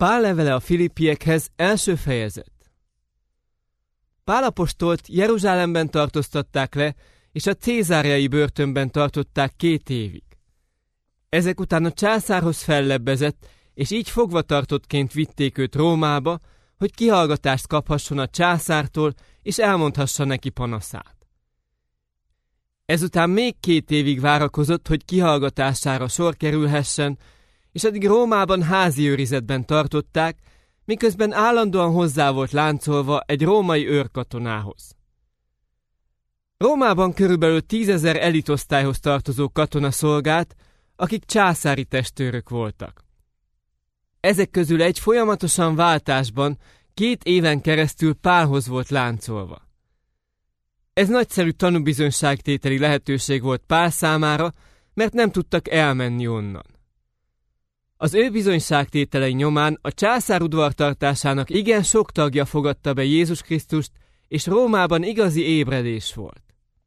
Pál levele a Filippiekhez, első fejezet. Pál apostolt Jeruzsálemben tartóztatták le, és a cézáriai börtönben tartották 2 évig. Ezek után a császárhoz fellebbezett, és így fogvatartottként vitték őt Rómába, hogy kihallgatást kaphasson a császártól, és elmondhassa neki panaszát. Ezután még 2 évig várakozott, hogy kihallgatására sor kerülhessen, és addig Rómában házi őrizetben tartották, miközben állandóan hozzá volt láncolva egy római őrkatonához. Rómában körülbelül 10 000 elitosztályhoz tartozó katona szolgált, akik császári testőrök voltak. Ezek közül egy folyamatosan váltásban 2 éven keresztül Pálhoz volt láncolva. Ez nagyszerű tanúbizonyságtételi lehetőség volt Pál számára, mert nem tudtak elmenni onnan. Az ő bizonyságtételei nyomán a császár udvartartásának igen sok tagja fogadta be Jézus Krisztust, és Rómában igazi ébredés volt.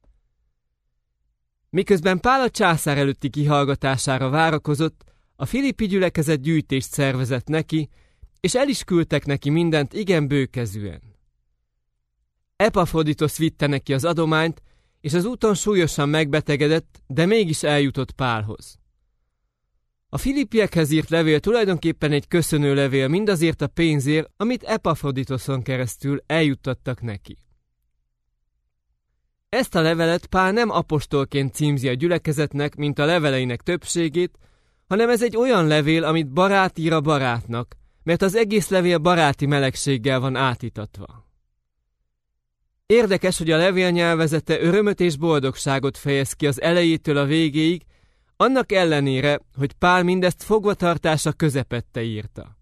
Miközben Pál a császár előtti kihallgatására várakozott, a filippi gyülekezet gyűjtést szervezett neki, és el is küldtek neki mindent igen bőkezűen. Epafroditos vitte neki az adományt, és az úton súlyosan megbetegedett, de mégis eljutott Pálhoz. A filippiekhez írt levél tulajdonképpen egy köszönőlevél mindazért a pénzért, amit Epafroditoson keresztül eljuttattak neki. Ezt a levelet Pál nem apostolként címzi a gyülekezetnek, mint a leveleinek többségét, hanem ez egy olyan levél, amit barát ír a barátnak, mert az egész levél baráti melegséggel van átítatva. Érdekes, hogy a levél nyelvezete örömöt és boldogságot fejez ki az elejétől a végéig, annak ellenére, hogy Pál mindezt fogvatartása közepette írta.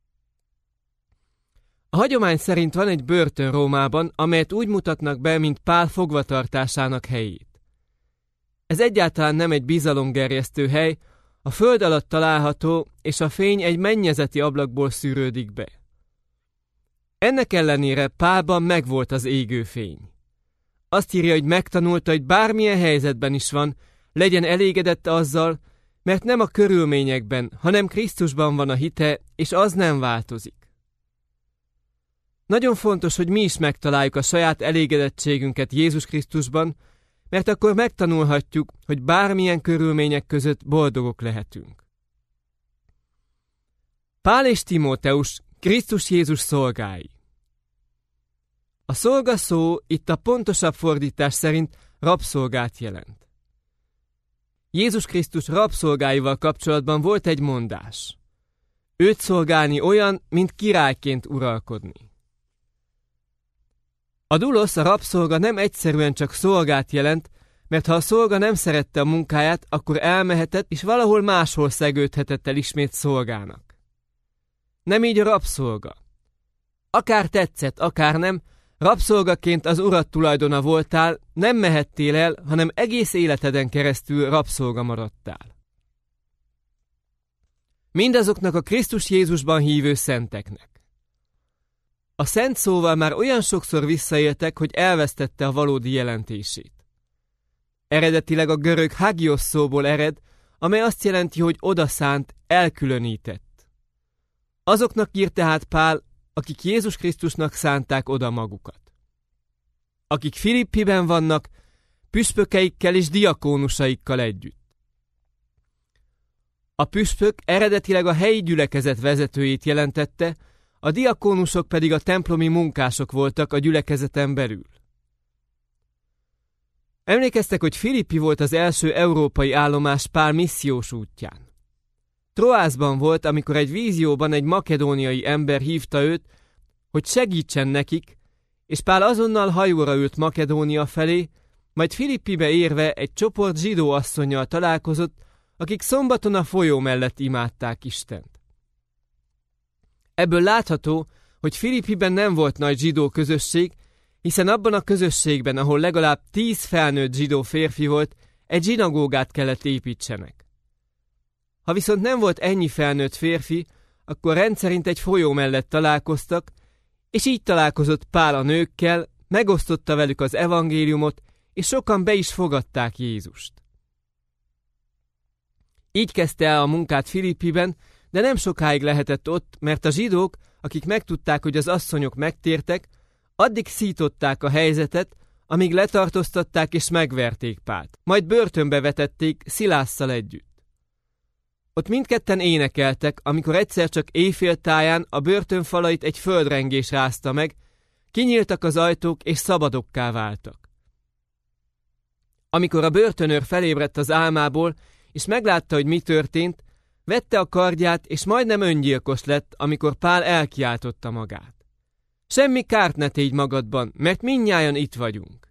A hagyomány szerint van egy börtön Rómában, amelyet úgy mutatnak be, mint Pál fogvatartásának helyét. Ez egyáltalán nem egy bizalomgerjesztő hely, a föld alatt található, és a fény egy mennyezeti ablakból szűrődik be. Ennek ellenére Pálban megvolt az égő fény. Azt írja, hogy megtanulta, hogy bármilyen helyzetben is van, legyen elégedett azzal, mert nem a körülményekben, hanem Krisztusban van a hite, és az nem változik. Nagyon fontos, hogy mi is megtaláljuk a saját elégedettségünket Jézus Krisztusban, mert akkor megtanulhatjuk, hogy bármilyen körülmények között boldogok lehetünk. Pál és Timóteus, Krisztus Jézus szolgái. A szolga szó itt a pontosabb fordítás szerint rabszolgát jelent. Jézus Krisztus rabszolgáival kapcsolatban volt egy mondás. Őt szolgálni olyan, mint királyként uralkodni. A dulosz, a rabszolga nem egyszerűen csak szolgát jelent, mert ha a szolga nem szerette a munkáját, akkor elmehetett, és valahol máshol szegődhetett el ismét szolgának. Nem így a rabszolga. Akár tetszett, akár nem, rabszolgaként az urad tulajdona voltál, nem mehettél el, hanem egész életeden keresztül rabszolga maradtál. Mindazoknak a Krisztus Jézusban hívő szenteknek. A szent szóval már olyan sokszor visszaéltek, hogy elvesztette a valódi jelentését. Eredetileg a görög hagios szóból ered, amely azt jelenti, hogy odaszánt, elkülönített. Azoknak ír tehát Pál, akik Jézus Krisztusnak szánták oda magukat. Akik Filippiben vannak, püspökeikkel és diakónusaikkal együtt. A püspök eredetileg a helyi gyülekezet vezetőjét jelentette, a diakónusok pedig a templomi munkások voltak a gyülekezeten belül. Emlékeztek, hogy Filippi volt az első európai állomás Pál missziós útján. Troászban volt, amikor egy vízióban egy makedóniai ember hívta őt, hogy segítsen nekik, és Pál azonnal hajóra ült Makedónia felé, majd Filippibe érve egy csoport zsidó asszonnyal találkozott, akik szombaton a folyó mellett imádták Istent. Ebből látható, hogy Filippiben nem volt nagy zsidó közösség, hiszen abban a közösségben, ahol legalább 10 felnőtt zsidó férfi volt, egy zsinagógát kellett építsenek. Ha viszont nem volt ennyi felnőtt férfi, akkor rendszerint egy folyó mellett találkoztak, és így találkozott Pál a nőkkel, megosztotta velük az evangéliumot, és sokan be is fogadták Jézust. Így kezdte el a munkát Filippiben, de nem sokáig lehetett ott, mert a zsidók, akik megtudták, hogy az asszonyok megtértek, addig szították a helyzetet, amíg letartóztatták és megverték Pált. Majd börtönbe vetették Szilásszal együtt. Ott mindketten énekeltek, amikor egyszer csak éjféltáján a börtön falait egy földrengés rázta meg, kinyíltak az ajtók és szabadokká váltak. Amikor a börtönőr felébredt az álmából, és meglátta, hogy mi történt, vette a kardját, és majdnem öngyilkos lett, amikor Pál elkiáltotta magát. Semmi kárt ne tégy magadban, mert mindnyájan itt vagyunk.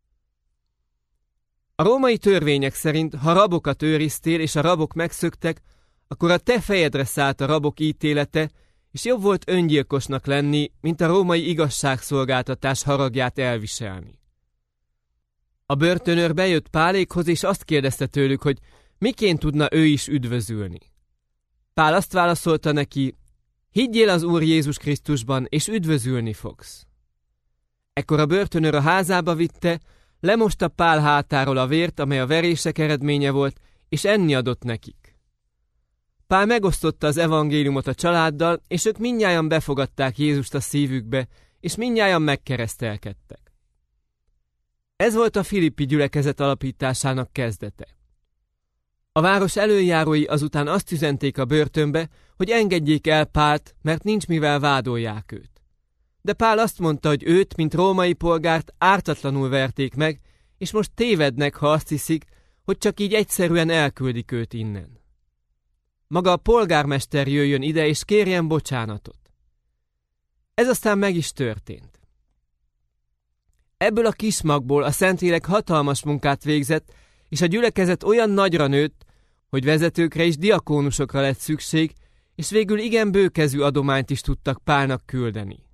A római törvények szerint, ha rabokat őriztél, és a rabok megszöktek, akkor a te fejedre szállt a rabok ítélete, és jobb volt öngyilkosnak lenni, mint a római igazságszolgáltatás haragját elviselni. A börtönőr bejött Pálékhoz, és azt kérdezte tőlük, hogy miként tudna ő is üdvözülni. Pál azt válaszolta neki, higgyél az Úr Jézus Krisztusban, és üdvözülni fogsz. Ekkor a börtönőr a házába vitte, lemosta Pál hátáról a vért, amely a verések eredménye volt, és enni adott nekik. Pál megosztotta az evangéliumot a családdal, és ők mindnyájan befogadták Jézust a szívükbe, és mindnyájan megkeresztelkedtek. Ez volt a Filippi gyülekezet alapításának kezdete. A város elöljárói azután azt üzenték a börtönbe, hogy engedjék el Pált, mert nincs mivel vádolják őt. De Pál azt mondta, hogy őt, mint római polgárt ártatlanul verték meg, és most tévednek, ha azt hiszik, hogy csak így egyszerűen elküldik őt innen. Maga a polgármester jöjjön ide, és kérjen bocsánatot. Ez aztán meg is történt. Ebből a kis magból a Szentlélek hatalmas munkát végzett, és a gyülekezet olyan nagyra nőtt, hogy vezetőkre és diakónusokra lett szükség, és végül igen bőkezű adományt is tudtak Pálnak küldeni.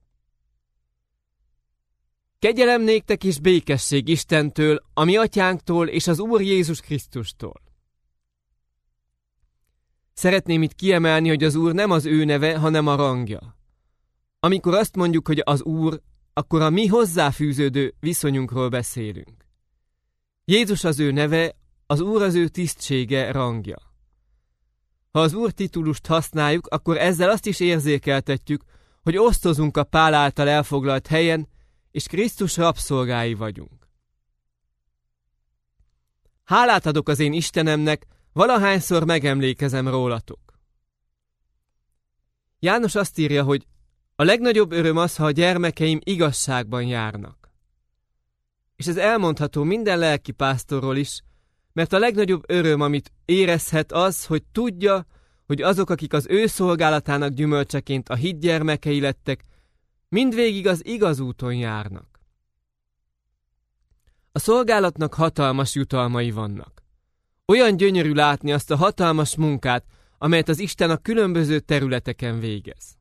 Kegyelem néktek és békesség Istentől, a mi atyánktól és az Úr Jézus Krisztustól. Szeretném itt kiemelni, hogy az Úr nem az ő neve, hanem a rangja. Amikor azt mondjuk, hogy az Úr, akkor a mi hozzáfűződő viszonyunkról beszélünk. Jézus az ő neve, az Úr az ő tisztsége, rangja. Ha az Úr titulust használjuk, akkor ezzel azt is érzékeltetjük, hogy osztozunk a Pál által elfoglalt helyen, és Krisztus rabszolgái vagyunk. Hálát adok az én Istenemnek, valahányszor megemlékezem rólatok. János azt írja, hogy a legnagyobb öröm az, ha a gyermekeim igazságban járnak. És ez elmondható minden lelkipásztorról is, mert a legnagyobb öröm, amit érezhet az, hogy tudja, hogy azok, akik az ő szolgálatának gyümölcseként a hit gyermekei lettek, mindvégig az igaz úton járnak. A szolgálatnak hatalmas jutalmai vannak. Olyan gyönyörű látni azt a hatalmas munkát, amelyet az Isten a különböző területeken végez.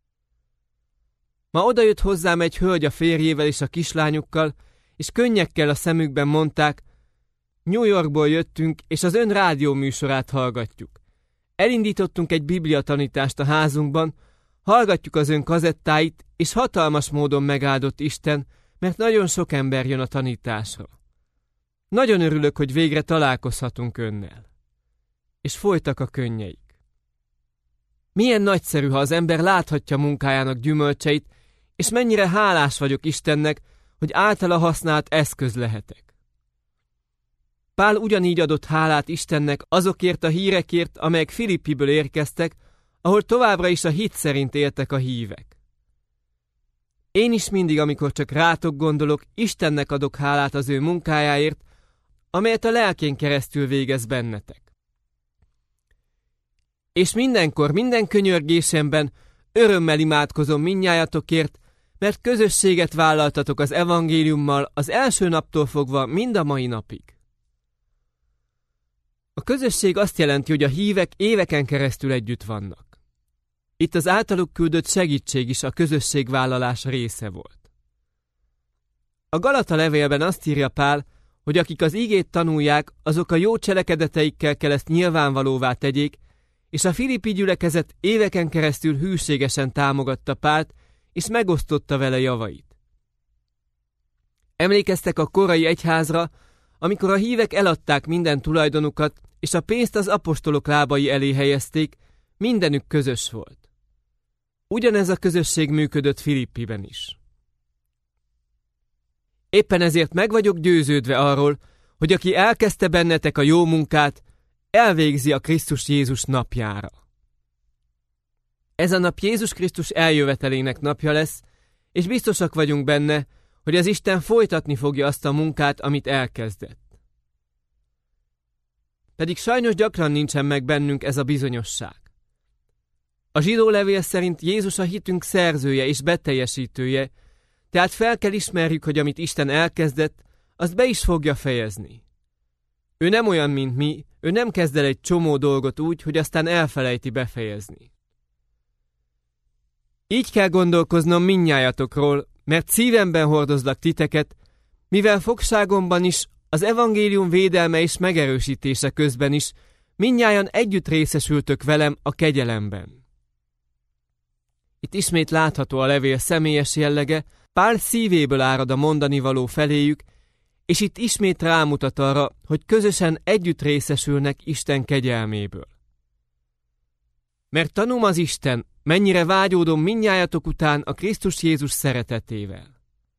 Ma odajött hozzám egy hölgy a férjével és a kislányukkal, és könnyekkel a szemükben mondták, New Yorkból jöttünk, és az ön rádióműsorát hallgatjuk. Elindítottunk egy bibliatanítást a házunkban, hallgatjuk az ön kazettáit, és hatalmas módon megáldott Isten, mert nagyon sok ember jön a tanításra. Nagyon örülök, hogy végre találkozhatunk önnel. És folytak a könnyeik. Milyen nagyszerű, ha az ember láthatja munkájának gyümölcseit, és mennyire hálás vagyok Istennek, hogy általa használt eszköz lehetek. Pál ugyanígy adott hálát Istennek azokért a hírekért, amelyek Filippiből érkeztek, ahol továbbra is a hit szerint éltek a hívek. Én is mindig, amikor csak rátok gondolok, Istennek adok hálát az ő munkájáért, amelyet a lelkén keresztül végez bennetek. És mindenkor, minden könyörgésemben örömmel imádkozom mindnyájatokért, mert közösséget vállaltatok az evangéliummal az első naptól fogva mind a mai napig. A közösség azt jelenti, hogy a hívek éveken keresztül együtt vannak. Itt az általuk küldött segítség is a közösségvállalás része volt. A Galata levélben azt írja Pál, hogy akik az igét tanulják, azok a jó cselekedeteikkel kell ezt nyilvánvalóvá tegyék, és a Filippi gyülekezet éveken keresztül hűségesen támogatta Pált, és megosztotta vele javait. Emlékeztek a korai egyházra, amikor a hívek eladták minden tulajdonukat, és a pénzt az apostolok lábai elé helyezték, mindenük közös volt. Ugyanez a közösség működött Filippiben is. Éppen ezért meg vagyok győződve arról, hogy aki elkezdte bennetek a jó munkát, elvégzi a Krisztus Jézus napjára. Ez a nap Jézus Krisztus eljövetelének napja lesz, és biztosak vagyunk benne, hogy az Isten folytatni fogja azt a munkát, amit elkezdett. Pedig sajnos gyakran nincsen meg bennünk ez a bizonyosság. A zsidó levél szerint Jézus a hitünk szerzője és beteljesítője, tehát fel kell ismerjük, hogy amit Isten elkezdett, azt be is fogja fejezni. Ő nem olyan, mint mi, ő nem kezd el egy csomó dolgot úgy, hogy aztán elfelejti befejezni. Így kell gondolkoznom mindnyájatokról, mert szívemben hordozlak titeket, mivel fogságomban is, az evangélium védelme és megerősítése közben is mindnyájan együtt részesültök velem a kegyelemben. Itt ismét látható a levél személyes jellege, Pál szívéből árad a mondani való feléjük, és itt ismét rámutat arra, hogy közösen együtt részesülnek Isten kegyelméből. Mert tanúm az Isten, mennyire vágyódom mindnyájatok után a Krisztus Jézus szeretetével.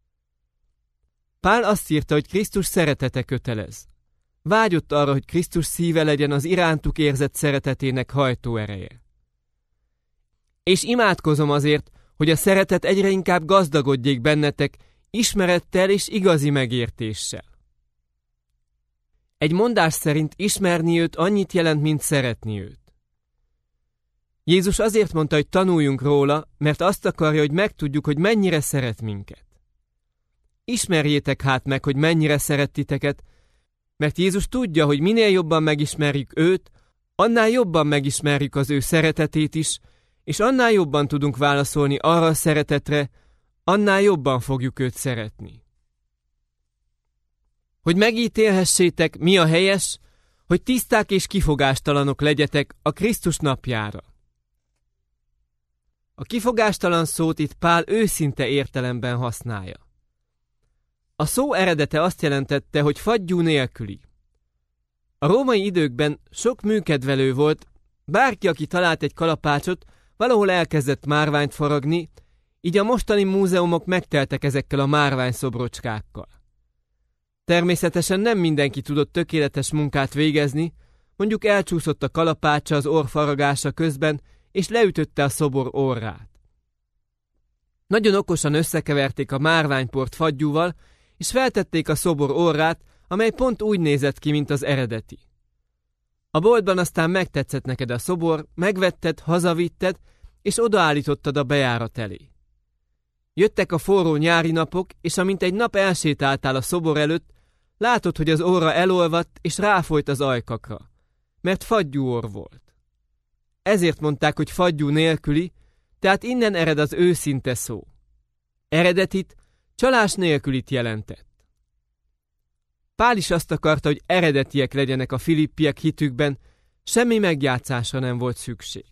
Pál azt írta, hogy Krisztus szeretete kötelez. Vágyott arra, hogy Krisztus szíve legyen az irántuk érzett szeretetének hajtóereje. És imádkozom azért, hogy a szeretet egyre inkább gazdagodjék bennetek, ismerettel és igazi megértéssel. Egy mondás szerint ismerni őt annyit jelent, mint szeretni őt. Jézus azért mondta, hogy tanuljunk róla, mert azt akarja, hogy megtudjuk, hogy mennyire szeret minket. Ismerjétek hát meg, hogy mennyire szeret titeket, mert Jézus tudja, hogy minél jobban megismerjük őt, annál jobban megismerjük az ő szeretetét is, és annál jobban tudunk válaszolni arra a szeretetre, annál jobban fogjuk őt szeretni. Hogy megítélhessétek, mi a helyes, hogy tiszták és kifogástalanok legyetek a Krisztus napjára. A kifogástalan szót itt Pál őszinte értelemben használja. A szó eredete azt jelentette, hogy faggyú nélküli. A római időkben sok műkedvelő volt, bárki, aki talált egy kalapácsot, valahol elkezdett márványt faragni, így a mostani múzeumok megteltek ezekkel a márványszobrocskákkal. Természetesen nem mindenki tudott tökéletes munkát végezni, mondjuk elcsúszott a kalapácsa az orr faragása közben, és leütötte a szobor orrát. Nagyon okosan összekeverték a márványport faggyúval, és feltették a szobor orrát, amely pont úgy nézett ki, mint az eredeti. A boltban aztán megtetszett neked a szobor, megvetted, hazavitted, és odaállítottad a bejárat elé. Jöttek a forró nyári napok, és amint egy nap elsétáltál a szobor előtt, látod, hogy az orra elolvadt, és ráfolyt az ajkakra, mert faggyú orr volt. Ezért mondták, hogy faggyú nélküli, tehát innen ered az őszinte szó. Eredetit, csalás nélkülit jelentett. Pál is azt akarta, hogy eredetiek legyenek a filippiek hitükben, semmi megjátszásra nem volt szükség.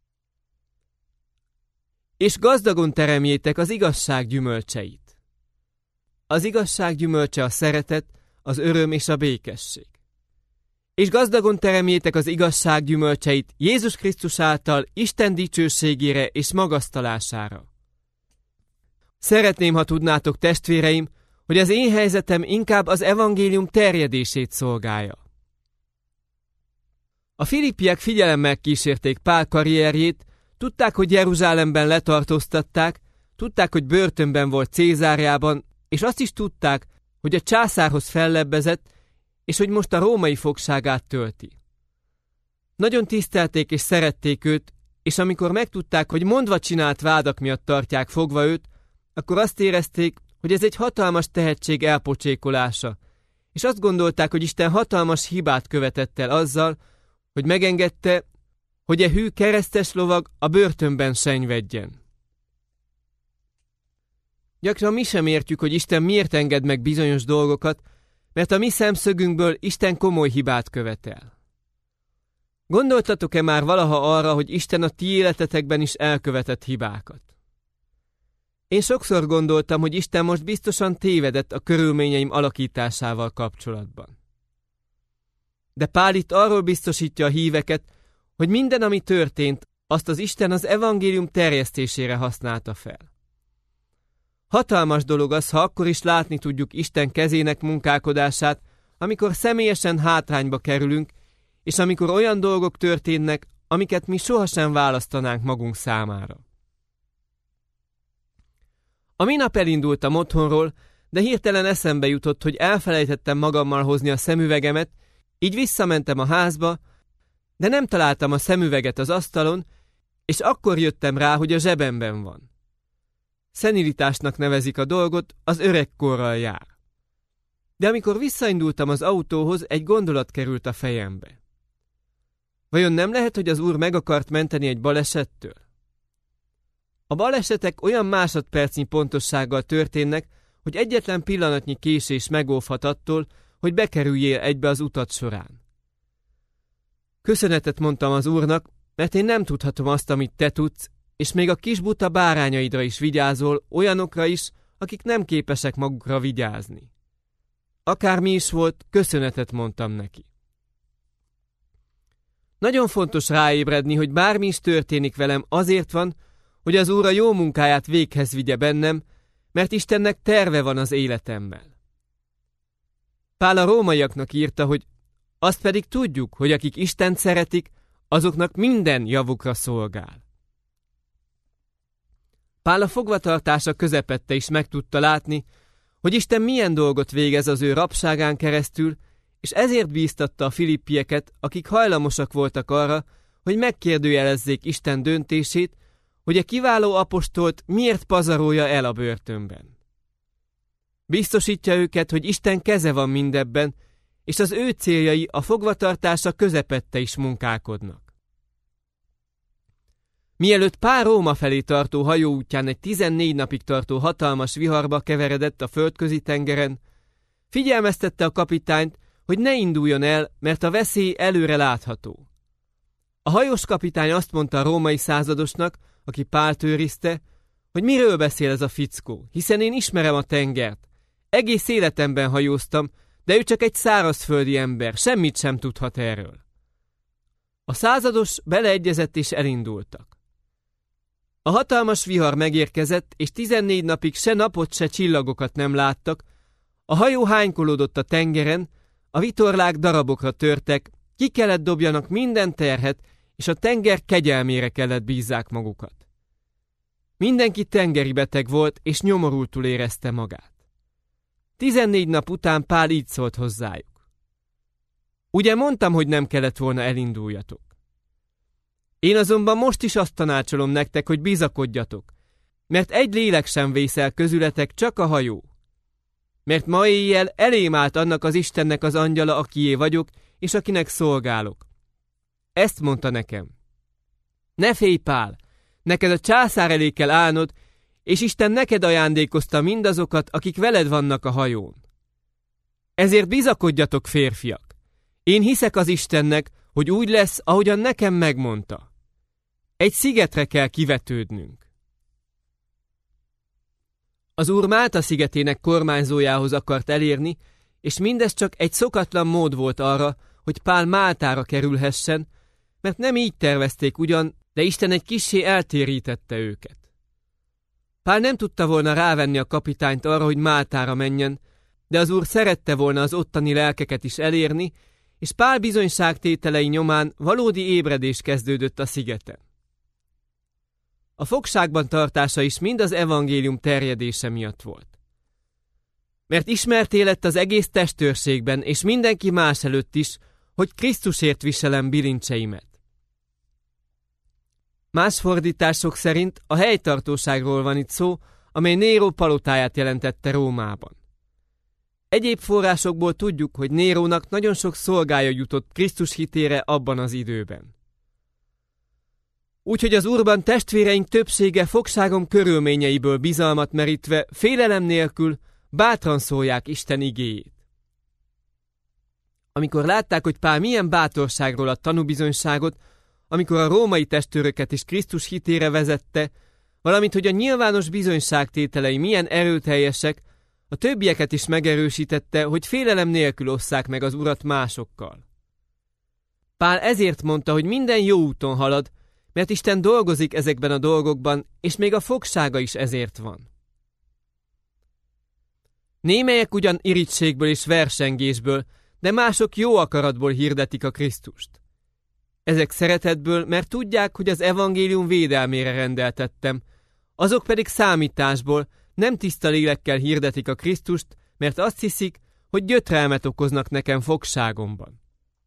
És gazdagon teremjétek az igazság gyümölcseit. Az igazság gyümölcse a szeretet, az öröm és a békesség. És gazdagon teremjétek az igazság gyümölcseit Jézus Krisztus által Isten dicsőségére és magasztalására. Szeretném, ha tudnátok, testvéreim, hogy az én helyzetem inkább az evangélium terjedését szolgálja. A filippiek figyelemmel kísérték Pál karrierjét, tudták, hogy Jeruzsálemben letartóztatták, tudták, hogy börtönben volt Cézáreában, és azt is tudták, hogy a császárhoz fellebbezett, és hogy most a római fogságát tölti. Nagyon tisztelték és szerették őt, és amikor megtudták, hogy mondva csinált vádak miatt tartják fogva őt, akkor azt érezték, hogy ez egy hatalmas tehetség elpocsékolása, és azt gondolták, hogy Isten hatalmas hibát követett el azzal, hogy megengedte, hogy e hű keresztes lovag a börtönben senyvedjen. Gyakran mi sem értjük, hogy Isten miért enged meg bizonyos dolgokat, mert a mi szemszögünkből Isten komoly hibát követel. Gondoltatok-e már valaha arra, hogy Isten a ti életetekben is elkövetett hibákat? Én sokszor gondoltam, hogy Isten most biztosan tévedett a körülményeim alakításával kapcsolatban. De Pál itt arról biztosítja a híveket, hogy minden, ami történt, azt az Isten az evangélium terjesztésére használta fel. Hatalmas dolog az, ha akkor is látni tudjuk Isten kezének munkálkodását, amikor személyesen hátrányba kerülünk, és amikor olyan dolgok történnek, amiket mi sohasem választanánk magunk számára. A minap elindultam otthonról, de hirtelen eszembe jutott, hogy elfelejtettem magammal hozni a szemüvegemet, így visszamentem a házba, de nem találtam a szemüveget az asztalon, és akkor jöttem rá, hogy a zsebemben van. Szenilitásnak nevezik a dolgot, az öregkorral jár. De amikor visszaindultam az autóhoz, egy gondolat került a fejembe. Vajon nem lehet, hogy az Úr meg akart menteni egy balesettől? A balesetek olyan másodpercnyi pontossággal történnek, hogy egyetlen pillanatnyi késés megóvhat attól, hogy bekerüljél egybe az utat során. Köszönetet mondtam az Úrnak, mert én nem tudhatom azt, amit te tudsz, és még a kis buta bárányaidra is vigyázol, olyanokra is, akik nem képesek magukra vigyázni. Akármi is volt, köszönetet mondtam neki. Nagyon fontos ráébredni, hogy bármi is történik velem, azért van, hogy az Úr a jó munkáját véghez vigye bennem, mert Istennek terve van az életemmel. Pál a rómaiaknak írta, hogy azt pedig tudjuk, hogy akik Istent szeretik, azoknak minden javukra szolgál. Pál a fogvatartása közepette is meg tudta látni, hogy Isten milyen dolgot végez az ő rabságán keresztül, és ezért bíztatta a filippieket, akik hajlamosak voltak arra, hogy megkérdőjelezzék Isten döntését, hogy a kiváló apostolt miért pazarolja el a börtönben. Biztosítja őket, hogy Isten keze van mindebben, és az ő céljai a fogvatartása közepette is munkálkodnak. Mielőtt Pál Róma felé tartó hajóútján egy 14 napig tartó hatalmas viharba keveredett a földközi tengeren, figyelmeztette a kapitányt, hogy ne induljon el, mert a veszély előre látható. A hajós kapitány azt mondta a római századosnak, aki Pált őrizte, hogy miről beszél ez a fickó, hiszen én ismerem a tengert. Egész életemben hajóztam, de ő csak egy szárazföldi ember, semmit sem tudhat erről. A százados beleegyezett és elindultak. A hatalmas vihar megérkezett, és 14 napig se napot, se csillagokat nem láttak, a hajó hánykolódott a tengeren, a vitorlák darabokra törtek, ki kellett dobjanak minden terhet, és a tenger kegyelmére kellett bízzák magukat. Mindenki tengeri beteg volt, és nyomorultul érezte magát. 14 nap után Pál így szólt hozzájuk. Ugye mondtam, hogy nem kellett volna elinduljatok. Én azonban most is azt tanácsolom nektek, hogy bizakodjatok, mert egy lélek sem vészel közületek, csak a hajó. Mert ma éjjel elém állt annak az Istennek az angyala, akié vagyok, és akinek szolgálok. Ezt mondta nekem. Ne félj, Pál, neked a császár elé kell állnod, és Isten neked ajándékozta mindazokat, akik veled vannak a hajón. Ezért bizakodjatok, férfiak. Én hiszek az Istennek, hogy úgy lesz, ahogyan nekem megmondta. Egy szigetre kell kivetődnünk. Az Úr Málta szigetének kormányzójához akart elérni, és mindez csak egy szokatlan mód volt arra, hogy Pál Máltára kerülhessen, mert nem így tervezték ugyan, de Isten egy kissé eltérítette őket. Pál nem tudta volna rávenni a kapitányt arra, hogy Máltára menjen, de az Úr szerette volna az ottani lelkeket is elérni, és Pál bizonyságtételei nyomán valódi ébredés kezdődött a szigeten. A fogságban tartása is mind az evangélium terjedése miatt volt. Mert ismerté lett az egész testőrségben, és mindenki más előtt is, hogy Krisztusért viselem bilincseimet. Más fordítások szerint a helytartóságról van itt szó, amely Néró palotáját jelentette Rómában. Egyéb forrásokból tudjuk, hogy Nérónak nagyon sok szolgája jutott Krisztus hitére abban az időben. Úgyhogy az Úrban testvéreink többsége fogságom körülményeiből bizalmat merítve, félelem nélkül bátran szólják Isten igéjét. Amikor látták, hogy Pál milyen bátorságról ad tanúbizonyságot, amikor a római testőröket is Krisztus hitére vezette, valamint hogy a nyilvános bizonyságtételei milyen erőteljesek, a többieket is megerősítette, hogy félelem nélkül osszák meg az Urat másokkal. Pál ezért mondta, hogy minden jó úton halad, mert Isten dolgozik ezekben a dolgokban, és még a fogsága is ezért van. Némelyek ugyan irítségből és versengésből, de mások jó akaratból hirdetik a Krisztust. Ezek szeretetből, mert tudják, hogy az evangélium védelmére rendeltettem, azok pedig számításból, nem tiszta lélekkel hirdetik a Krisztust, mert azt hiszik, hogy gyötrelmet okoznak nekem fogságomban.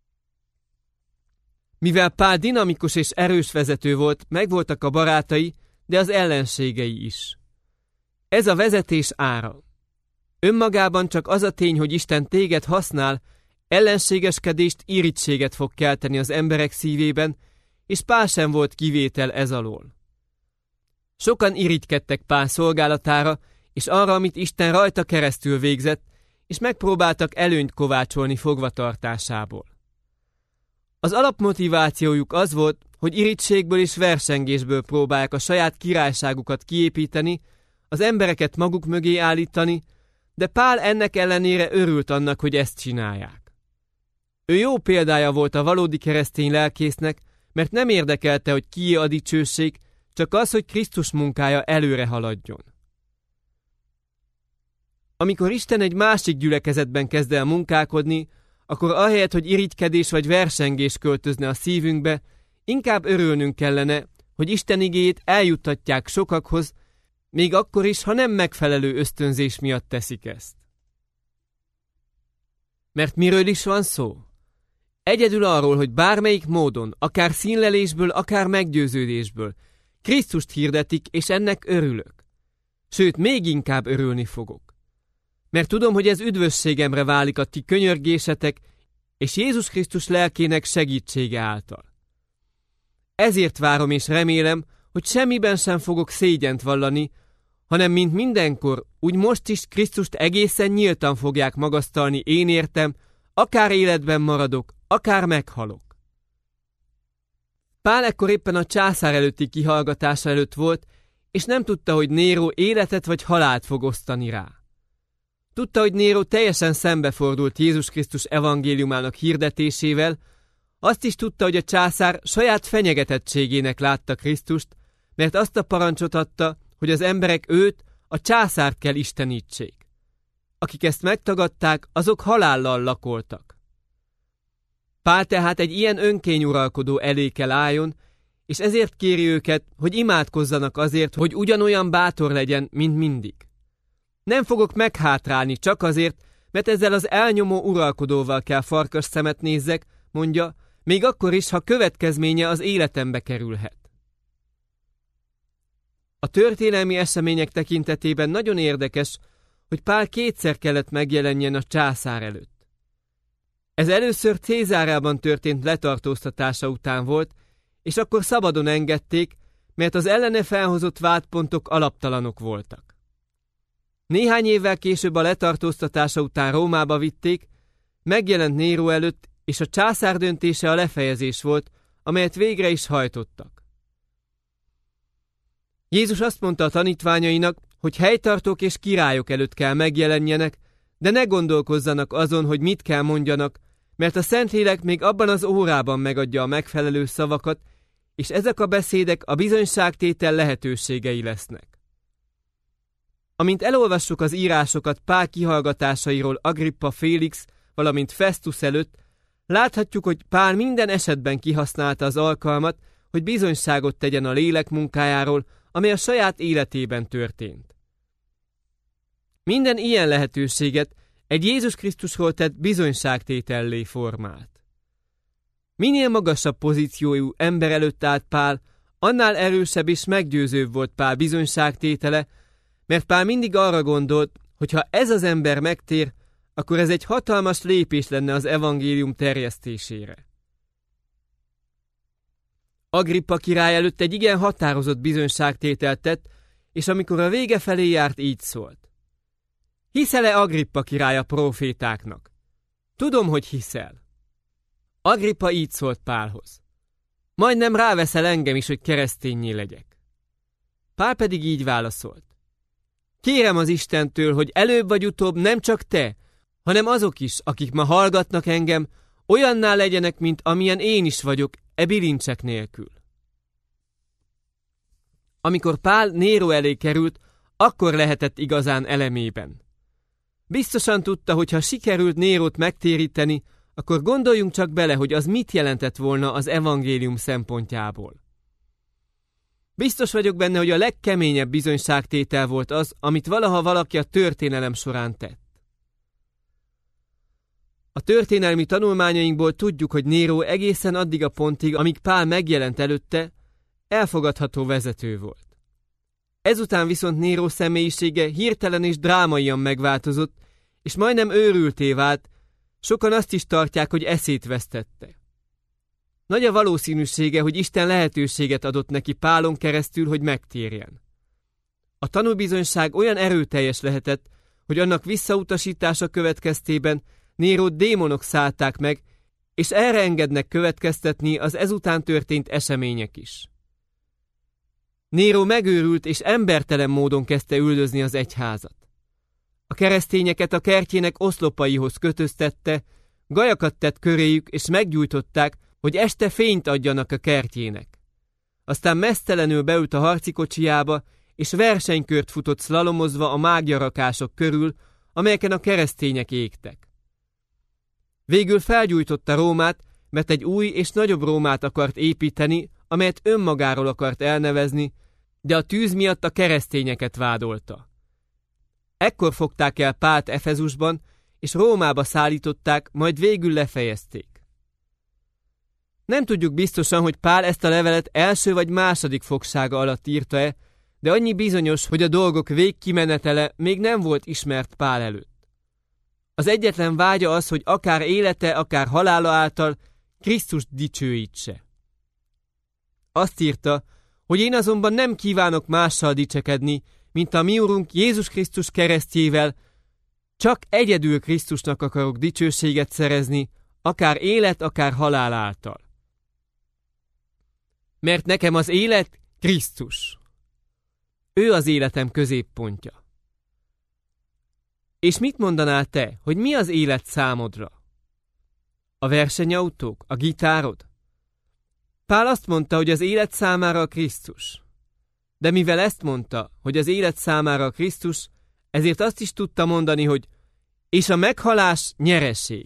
Mivel Pál dinamikus és erős vezető volt, megvoltak a barátai, de az ellenségei is. Ez a vezetés ára. Önmagában csak az a tény, hogy Isten téged használ, ellenségeskedést, irítséget fog kelteni az emberek szívében, és Pál sem volt kivétel ez alól. Sokan irigykedtek Pál szolgálatára, és arra, amit Isten rajta keresztül végzett, és megpróbáltak előnyt kovácsolni fogvatartásából. Az alapmotivációjuk az volt, hogy irítségből és versengésből próbálják a saját királyságukat kiépíteni, az embereket maguk mögé állítani, de Pál ennek ellenére örült annak, hogy ezt csinálják. Ő jó példája volt a valódi keresztény lelkésznek, mert nem érdekelte, hogy kié a dicsőség, csak az, hogy Krisztus munkája előre haladjon. Amikor Isten egy másik gyülekezetben kezd el munkálkodni, akkor ahelyett, hogy irigykedés vagy versengés költözne a szívünkbe, inkább örülnünk kellene, hogy Isten igéjét eljuttatják sokakhoz, még akkor is, ha nem megfelelő ösztönzés miatt teszik ezt. Mert miről is van szó? Egyedül arról, hogy bármelyik módon, akár színlelésből, akár meggyőződésből, Krisztust hirdetik, és ennek örülök. Sőt, még inkább örülni fogok. Mert tudom, hogy ez üdvösségemre válik a ti könyörgésetek, és Jézus Krisztus lelkének segítsége által. Ezért várom és remélem, hogy semmiben sem fogok szégyent vallani, hanem mint mindenkor, úgy most is Krisztust egészen nyíltan fogják magasztalni én értem, akár életben maradok, akár meghalok. Pál ekkor éppen a császár előtti kihallgatása előtt volt, és nem tudta, hogy Néró életet vagy halált fog osztani rá. Tudta, hogy Néró teljesen szembefordult Jézus Krisztus evangéliumának hirdetésével, azt is tudta, hogy a császár saját fenyegetettségének látta Krisztust, mert azt a parancsot adta, hogy az emberek őt, a császárt kell istenítsék. Akik ezt megtagadták, azok halállal lakoltak. Pál tehát egy ilyen önkényuralkodó elé kell álljon, és ezért kéri őket, hogy imádkozzanak azért, hogy ugyanolyan bátor legyen, mint mindig. Nem fogok meghátrálni csak azért, mert ezzel az elnyomó uralkodóval kell farkas szemet nézzek, mondja, még akkor is, ha következménye az életembe kerülhet. A történelmi események tekintetében nagyon érdekes, hogy Pál kétszer kellett megjelenjen a császár előtt. Ez először Cézárában történt letartóztatása után volt, és akkor szabadon engedték, mert az ellene felhozott vádpontok alaptalanok voltak. Néhány évvel később a letartóztatása után Rómába vitték, megjelent Néró előtt, és a császár döntése a lefejezés volt, amelyet végre is hajtottak. Jézus azt mondta a tanítványainak, hogy helytartók és királyok előtt kell megjelenjenek, de ne gondolkozzanak azon, hogy mit kell mondjanak, mert a Szentlélek még abban az órában megadja a megfelelő szavakat, és ezek a beszédek a bizonyságtétel lehetőségei lesznek. Amint elolvassuk az írásokat Pál kihallgatásairól Agrippa Félix, valamint Festus előtt, láthatjuk, hogy Pál minden esetben kihasználta az alkalmat, hogy bizonyságot tegyen a lélek munkájáról, amely a saját életében történt. Minden ilyen lehetőséget egy Jézus Krisztusról tett bizonyságtétellé formált. Minél magasabb pozíciójú ember előtt állt Pál, annál erősebb és meggyőzőbb volt Pál bizonyságtétele, mert Pál mindig arra gondolt, hogy ha ez az ember megtér, akkor ez egy hatalmas lépés lenne az evangélium terjesztésére. Agrippa király előtt egy igen határozott bizonyságtételt tett, és amikor a vége felé járt, így szólt. Hiszel-e Agrippa király a prófétáknak? Tudom, hogy hiszel. Agrippa így szólt Pálhoz. Majdnem ráveszel engem is, hogy kereszténnyé legyek. Pál pedig így válaszolt. Kérem az Istentől, hogy előbb vagy utóbb nem csak te, hanem azok is, akik ma hallgatnak engem, olyanná legyenek, mint amilyen én is vagyok, e bilincsek nélkül. Amikor Pál Néró elé került, akkor lehetett igazán elemében. Biztosan tudta, hogy ha sikerült Nérót megtéríteni, akkor gondoljunk csak bele, hogy az mit jelentett volna az evangélium szempontjából. Biztos vagyok benne, hogy a legkeményebb bizonyságtétel volt az, amit valaha valaki a történelem során tett. A történelmi tanulmányainkból tudjuk, hogy Néró egészen addig a pontig, amíg Pál megjelent előtte, elfogadható vezető volt. Ezután viszont Néró személyisége hirtelen és drámaian megváltozott, és majdnem őrültté vált, sokan azt is tartják, hogy eszét vesztette. Nagy a valószínűsége, hogy Isten lehetőséget adott neki Pálon keresztül, hogy megtérjen. A tanúbizonyság olyan erőteljes lehetett, hogy annak visszautasítása következtében Nérót démonok szállták meg, és erre engednek következtetni az ezután történt események is. Néró megőrült és embertelen módon kezdte üldözni az egyházat. A keresztényeket a kertjének oszlopaihoz kötöztette, gajakat tett köréjük és meggyújtották, hogy este fényt adjanak a kertjének. Aztán meztelenül beült a harci kocsijába, és versenykört futott szlalomozva a mágjarakások körül, amelyeken a keresztények égtek. Végül felgyújtotta Rómát, mert egy új és nagyobb Rómát akart építeni, amelyet önmagáról akart elnevezni, de a tűz miatt a keresztényeket vádolta. Ekkor fogták el Pált Efezusban, és Rómába szállították, majd végül lefejezték. Nem tudjuk biztosan, hogy Pál ezt a levelet első vagy második fogsága alatt írta-e, de annyi bizonyos, hogy a dolgok végkimenetele még nem volt ismert Pál előtt. Az egyetlen vágya az, hogy akár élete, akár halála által Krisztust dicsőítse. Azt írta, hogy én azonban nem kívánok mással dicsekedni, mint a mi Urunk Jézus Krisztus keresztjével, csak egyedül Krisztusnak akarok dicsőséget szerezni, akár élet, akár halál által. Mert nekem az élet Krisztus. Ő az életem középpontja. És mit mondanál te, hogy mi az élet számodra? A versenyautók? A gitárod? Pál azt mondta, hogy az élet számára a Krisztus. De mivel ezt mondta, hogy az élet számára a Krisztus, ezért azt is tudta mondani, hogy és a meghalás nyeresség.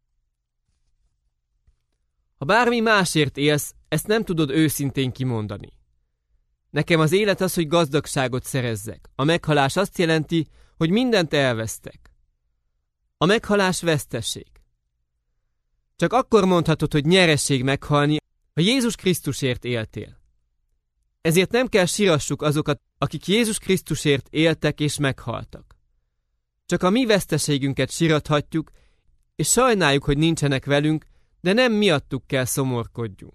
Ha bármi másért élsz, ezt nem tudod őszintén kimondani. Nekem az élet az, hogy gazdagságot szerezzek. A meghalás azt jelenti, hogy mindent elvesztek. A meghalás veszteség. Csak akkor mondhatod, hogy nyeresség meghalni, ha Jézus Krisztusért éltél. Ezért nem kell sírassuk azokat, akik Jézus Krisztusért éltek és meghaltak. Csak a mi veszteségünket sírathatjuk, és sajnáljuk, hogy nincsenek velünk, de nem miattuk kell szomorkodjunk.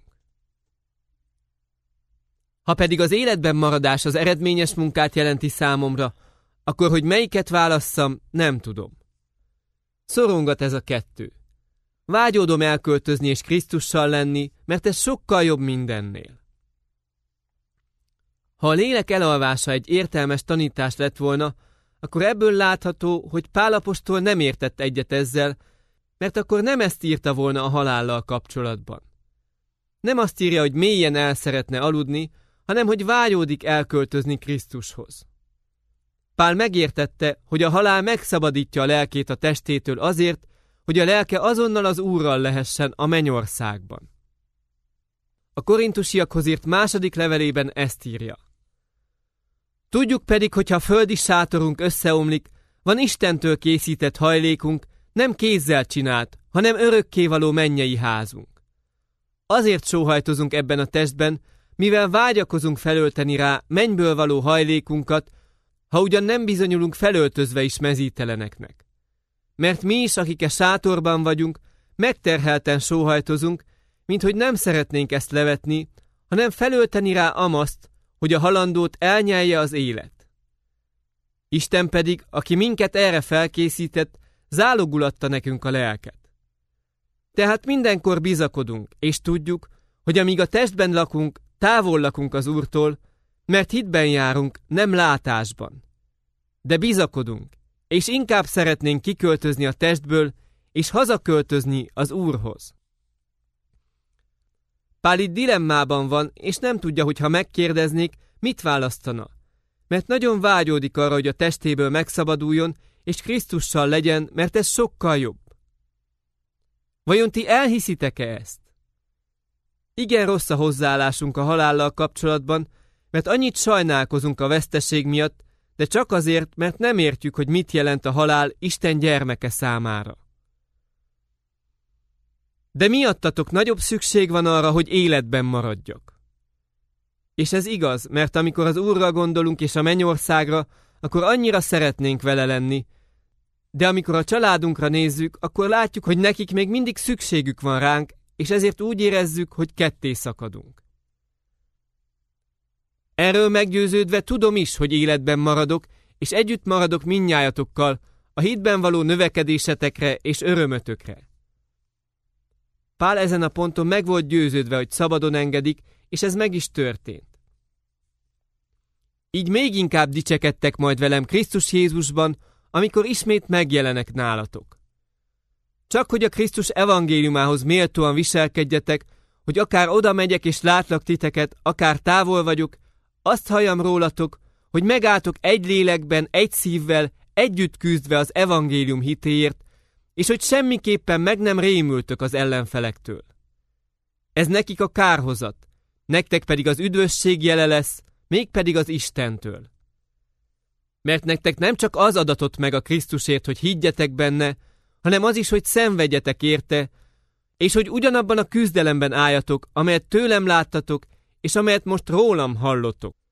Ha pedig az életben maradás az eredményes munkát jelenti számomra, akkor hogy melyiket válasszam, nem tudom. Szorongat ez a kettő. Vágyódom elköltözni és Krisztussal lenni, mert ez sokkal jobb mindennél. Ha a lélek elalvása egy értelmes tanítás lett volna, akkor ebből látható, hogy Pál apostol nem értett egyet ezzel, mert akkor nem ezt írta volna a halállal kapcsolatban. Nem azt írja, hogy mélyen el szeretne aludni, hanem hogy vágyódik elköltözni Krisztushoz. Pál megértette, hogy a halál megszabadítja a lelkét a testétől azért, hogy a lelke azonnal az Úrral lehessen a mennyországban. A korintusiakhoz írt második levelében ezt írja. Tudjuk pedig, hogyha a földi sátorunk összeomlik, van Istentől készített hajlékunk, nem kézzel csinált, hanem örökkévaló mennyei házunk. Azért sóhajtozunk ebben a testben, mivel vágyakozunk felölteni rá mennyből való hajlékunkat, ha ugyan nem bizonyulunk felöltözve is mezíteleneknek. Mert mi is, akik a sátorban vagyunk, megterhelten sóhajtozunk, minthogy nem szeretnénk ezt levetni, hanem felölteni rá amaszt, hogy a halandót elnyelje az élet. Isten pedig, aki minket erre felkészített, zálogul adta nekünk a lelket. Tehát mindenkor bizakodunk, és tudjuk, hogy amíg a testben lakunk, távol lakunk az Úrtól, mert hitben járunk, nem látásban. De bizakodunk, és inkább szeretnénk kiköltözni a testből, és hazaköltözni az Úrhoz. Pál itt dilemmában van, és nem tudja, hogy ha megkérdeznék, mit választana? Mert nagyon vágyódik arra, hogy a testéből megszabaduljon, és Krisztussal legyen, mert ez sokkal jobb. Vajon ti elhiszitek-e ezt? Igen rossz a hozzáállásunk a halállal kapcsolatban, mert annyit sajnálkozunk a veszteség miatt, de csak azért, mert nem értjük, hogy mit jelent a halál Isten gyermeke számára. De miattatok nagyobb szükség van arra, hogy életben maradjak. És ez igaz, mert amikor az Úrra gondolunk és a mennyországra, akkor annyira szeretnénk vele lenni, de amikor a családunkra nézzük, akkor látjuk, hogy nekik még mindig szükségük van ránk, és ezért úgy érezzük, hogy ketté szakadunk. Erről meggyőződve tudom is, hogy életben maradok, és együtt maradok mindnyájatokkal, a hitben való növekedésetekre és örömötökre. Pál ezen a ponton meg volt győződve, hogy szabadon engedik, és ez meg is történt. Így még inkább dicsekedtek majd velem Krisztus Jézusban, amikor ismét megjelenek nálatok. Csak hogy a Krisztus evangéliumához méltóan viselkedjetek, hogy akár oda megyek és látlak titeket, akár távol vagyok, azt halljam rólatok, hogy megálltok egy lélekben, egy szívvel, együtt küzdve az evangélium hitéért, és hogy semmiképpen meg nem rémültök az ellenfelektől. Ez nekik a kárhozat, nektek pedig az üdvösség jele lesz, mégpedig az Istentől. Mert nektek nem csak az adatott meg a Krisztusért, hogy higgyetek benne, hanem az is, hogy szenvedjetek érte, és hogy ugyanabban a küzdelemben álljatok, amelyet tőlem láttatok, és amelyet most rólam hallottok.